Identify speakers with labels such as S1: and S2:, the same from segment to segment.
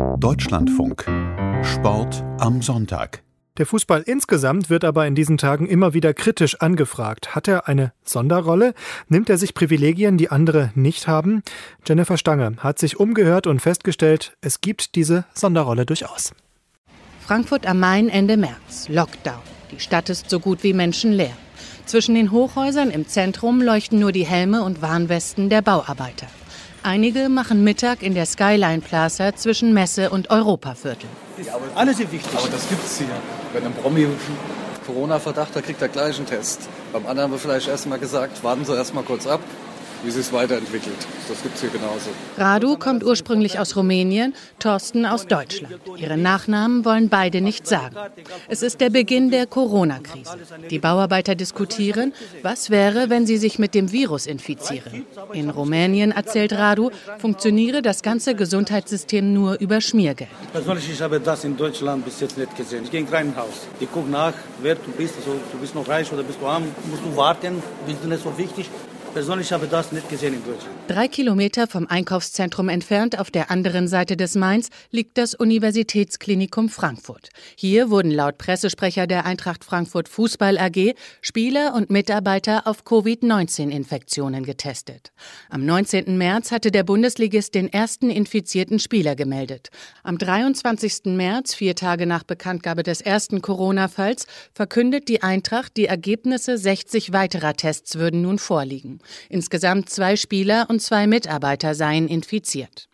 S1: Deutschlandfunk. Sport am Sonntag.
S2: Der Fußball insgesamt wird aber in diesen Tagen immer wieder kritisch angefragt. Hat er eine Sonderrolle? Nimmt er sich Privilegien, die andere nicht haben? Jennifer Stange hat sich umgehört und festgestellt, es gibt diese Sonderrolle durchaus.
S3: Frankfurt am Main Ende März. Lockdown. Die Stadt ist so gut wie menschenleer. Zwischen den Hochhäusern im Zentrum leuchten nur die Helme und Warnwesten der Bauarbeiter. Einige machen Mittag in der Skyline Plaza zwischen Messe und Europaviertel.
S4: Ja, alles ist wichtig. Aber das gibt's hier. Wenn ein Promi Corona-Verdacht hat, kriegt er gleich einen Test. Beim anderen wird vielleicht erst mal gesagt, warten Sie erst mal kurz ab, wie sich es weiterentwickelt. Das gibt's hier genauso.
S3: Radu kommt ursprünglich aus Rumänien, Thorsten aus Deutschland. Ihre Nachnamen wollen beide nicht sagen. Es ist der Beginn der Corona-Krise. Die Bauarbeiter diskutieren, was wäre, wenn sie sich mit dem Virus infizieren. In Rumänien, erzählt Radu, funktioniere das ganze Gesundheitssystem nur über Schmiergeld.
S5: Persönlich, ich habe das in Deutschland bis jetzt nicht gesehen. Ich gehe in ein Krankenhaus. Ich gucke nach, wer du bist. Also, du bist noch reich oder bist du arm? Musst du warten? Bist du nicht so wichtig? Persönlich habe ich das nicht gesehen in Deutschland.
S3: 3 Kilometer vom Einkaufszentrum entfernt, auf der anderen Seite des Mains, liegt das Universitätsklinikum Frankfurt. Hier wurden laut Pressesprecher der Eintracht Frankfurt Fußball AG Spieler und Mitarbeiter auf Covid-19-Infektionen getestet. Am 19. März hatte der Bundesligist den ersten infizierten Spieler gemeldet. Am 23. März, 4 Tage nach Bekanntgabe des ersten Corona-Falls, verkündet die Eintracht, die Ergebnisse 60 weiterer Tests würden nun vorliegen. Insgesamt 2 Spieler und 2 Mitarbeiter seien infiziert.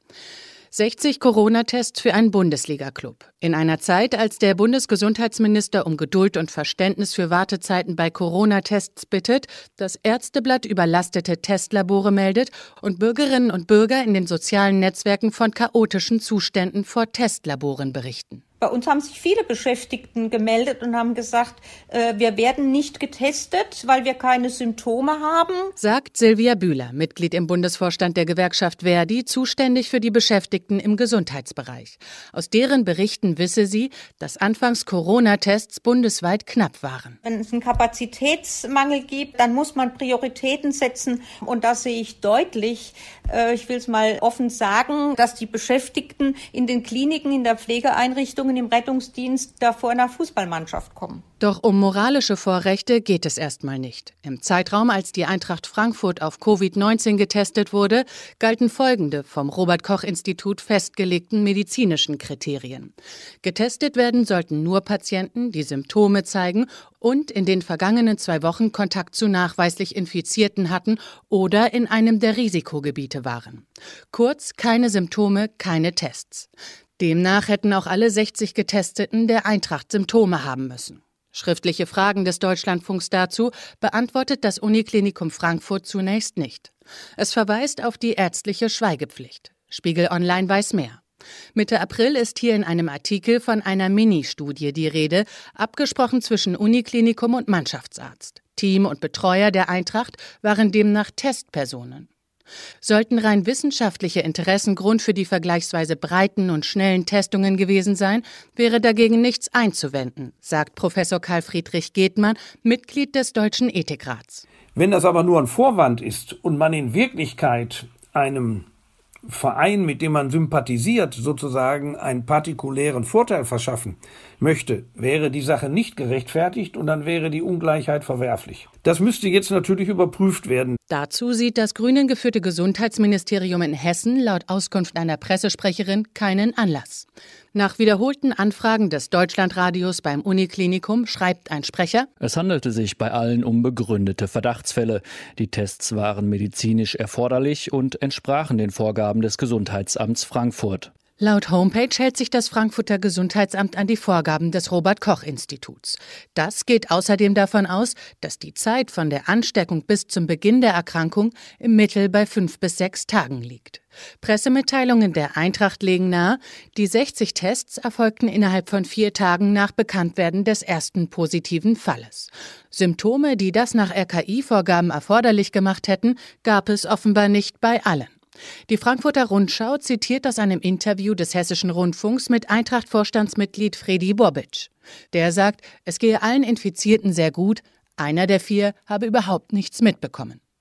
S3: 60 Corona-Tests für einen Bundesliga-Club. In einer Zeit, als der Bundesgesundheitsminister um Geduld und Verständnis für Wartezeiten bei Corona-Tests bittet, das Ärzteblatt überlastete Testlabore meldet und Bürgerinnen und Bürger in den sozialen Netzwerken von chaotischen Zuständen vor Testlaboren berichten.
S6: Bei uns haben sich viele Beschäftigten gemeldet und haben gesagt, wir werden nicht getestet, weil wir keine Symptome haben.
S3: Sagt Silvia Bühler, Mitglied im Bundesvorstand der Gewerkschaft ver.di, zuständig für die Beschäftigten im Gesundheitsbereich. Aus deren Berichten wisse sie, dass anfangs Corona-Tests bundesweit knapp waren.
S6: Wenn es einen Kapazitätsmangel gibt, dann muss man Prioritäten setzen. Und das sehe ich deutlich. Ich will es mal offen sagen, dass die Beschäftigten in den Kliniken, in der Pflegeeinrichtung, im Rettungsdienst da vor einer Fußballmannschaft kommen.
S3: Doch um moralische Vorrechte geht es erstmal nicht. Im Zeitraum, als die Eintracht Frankfurt auf Covid-19 getestet wurde, galten folgende vom Robert-Koch-Institut festgelegten medizinischen Kriterien. Getestet werden sollten nur Patienten, die Symptome zeigen und in den vergangenen 2 Wochen Kontakt zu nachweislich Infizierten hatten oder in einem der Risikogebiete waren. Kurz, keine Symptome, keine Tests. Demnach hätten auch alle 60 Getesteten der Eintracht Symptome haben müssen. Schriftliche Fragen des Deutschlandfunks dazu beantwortet das Uniklinikum Frankfurt zunächst nicht. Es verweist auf die ärztliche Schweigepflicht. Spiegel Online weiß mehr. Mitte April ist hier in einem Artikel von einer Mini-Studie die Rede, abgesprochen zwischen Uniklinikum und Mannschaftsarzt. Team und Betreuer der Eintracht waren demnach Testpersonen. Sollten rein wissenschaftliche Interessen Grund für die vergleichsweise breiten und schnellen Testungen gewesen sein, wäre dagegen nichts einzuwenden, sagt Professor Karl-Friedrich Gethmann, Mitglied des Deutschen Ethikrats.
S7: Wenn das aber nur ein Vorwand ist und man in Wirklichkeit einem Verein, mit dem man sympathisiert, sozusagen einen partikulären Vorteil verschaffen möchte, wäre die Sache nicht gerechtfertigt und dann wäre die Ungleichheit verwerflich. Das müsste jetzt natürlich überprüft werden.
S3: Dazu sieht das Grünen geführte Gesundheitsministerium in Hessen laut Auskunft einer Pressesprecherin keinen Anlass. Nach wiederholten Anfragen des Deutschlandradios beim Uniklinikum schreibt ein Sprecher:
S8: Es handelte sich bei allen um begründete Verdachtsfälle. Die Tests waren medizinisch erforderlich und entsprachen den Vorgaben des Gesundheitsamts Frankfurt.
S3: Laut Homepage hält sich das Frankfurter Gesundheitsamt an die Vorgaben des Robert-Koch-Instituts. Das geht außerdem davon aus, dass die Zeit von der Ansteckung bis zum Beginn der Erkrankung im Mittel bei 5 bis 6 Tagen liegt. Pressemitteilungen der Eintracht legen nahe, die 60 Tests erfolgten innerhalb von 4 Tagen nach Bekanntwerden des ersten positiven Falles. Symptome, die das nach RKI-Vorgaben erforderlich gemacht hätten, gab es offenbar nicht bei allen. Die Frankfurter Rundschau zitiert aus einem Interview des Hessischen Rundfunks mit Eintracht-Vorstandsmitglied Fredi Bobic. Der sagt, es gehe allen Infizierten sehr gut, einer der 4 habe überhaupt nichts mitbekommen.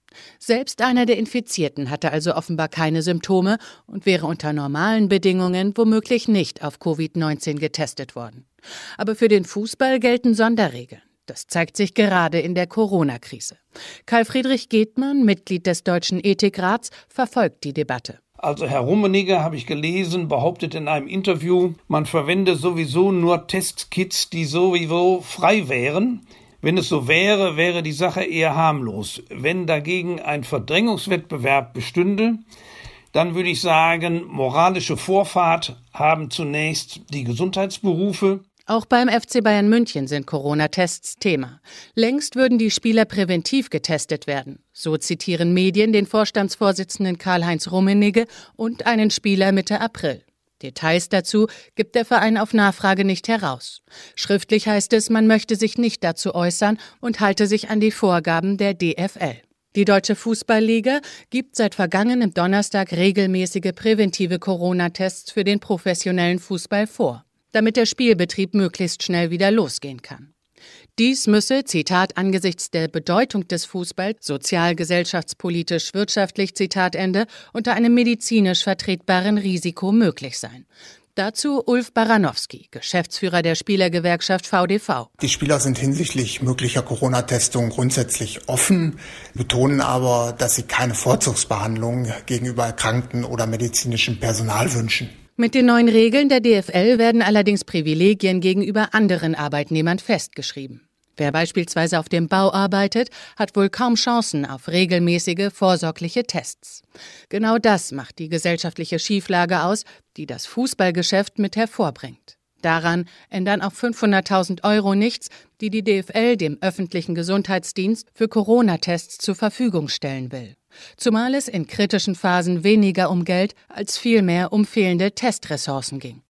S3: Selbst einer der Infizierten hatte also offenbar keine Symptome und wäre unter normalen Bedingungen womöglich nicht auf Covid-19 getestet worden. Aber für den Fußball gelten Sonderregeln. Das zeigt sich gerade in der Corona-Krise. Karl-Friedrich Gethmann, Mitglied des Deutschen Ethikrats, verfolgt die Debatte.
S7: Also Herr Rummenigge, habe ich gelesen, behauptet in einem Interview, man verwende sowieso nur Testkits, die sowieso frei wären. Wenn es so wäre, wäre die Sache eher harmlos. Wenn dagegen ein Verdrängungswettbewerb bestünde, dann würde ich sagen, moralische Vorfahrt haben zunächst die Gesundheitsberufe.
S3: Auch beim FC Bayern München sind Corona-Tests Thema. Längst würden die Spieler präventiv getestet werden. So zitieren Medien den Vorstandsvorsitzenden Karl-Heinz Rummenigge und einen Spieler Mitte April. Details dazu gibt der Verein auf Nachfrage nicht heraus. Schriftlich heißt es, man möchte sich nicht dazu äußern und halte sich an die Vorgaben der DFL. Die Deutsche Fußballliga gibt seit vergangenem Donnerstag regelmäßige präventive Corona-Tests für den professionellen Fußball vor, damit der Spielbetrieb möglichst schnell wieder losgehen kann. Dies müsse, Zitat, angesichts der Bedeutung des Fußballs, sozial, gesellschaftspolitisch, wirtschaftlich, Zitat Ende, unter einem medizinisch vertretbaren Risiko möglich sein. Dazu Ulf Baranowski, Geschäftsführer der Spielergewerkschaft VDV.
S9: Die Spieler sind hinsichtlich möglicher Corona-Testung grundsätzlich offen, betonen aber, dass sie keine Vorzugsbehandlung gegenüber Erkrankten oder medizinischem Personal wünschen.
S3: Mit den neuen Regeln der DFL werden allerdings Privilegien gegenüber anderen Arbeitnehmern festgeschrieben. Wer beispielsweise auf dem Bau arbeitet, hat wohl kaum Chancen auf regelmäßige, vorsorgliche Tests. Genau das macht die gesellschaftliche Schieflage aus, die das Fußballgeschäft mit hervorbringt. Daran ändern auch 500.000 € nichts, die die DFL dem öffentlichen Gesundheitsdienst für Corona-Tests zur Verfügung stellen will. Zumal es in kritischen Phasen weniger um Geld als vielmehr um fehlende Testressourcen ging.